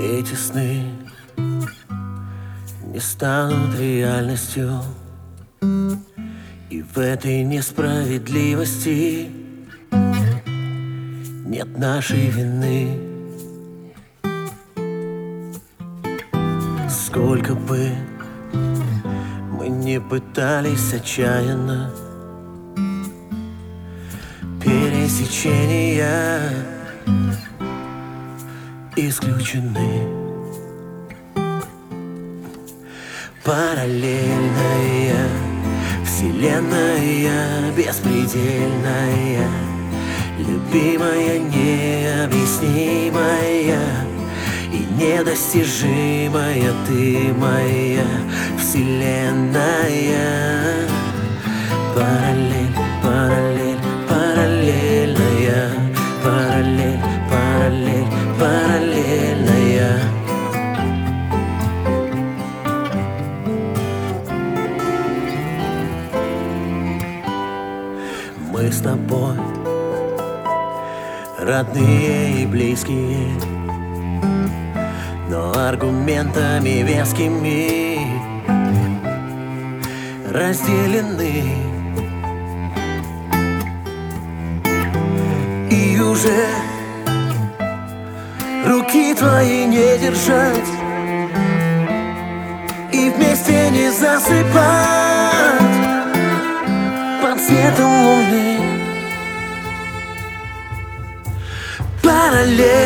Эти сны не станут реальностью, и в этой несправедливости нет нашей вины. Сколько бы мы не пытались отчаянно, пересечения исключены. Параллельная вселенная, беспредельная, любимая, необъяснимая и недостижимая, ты моя вселенная. Параллель, параллель, параллельная, параллель, параллель, параллельная. Мы с тобой родные и близкие, но аргументами вескими разделены. И уже руки твои не держать, и вместе не засыпать под светом луны. Параллель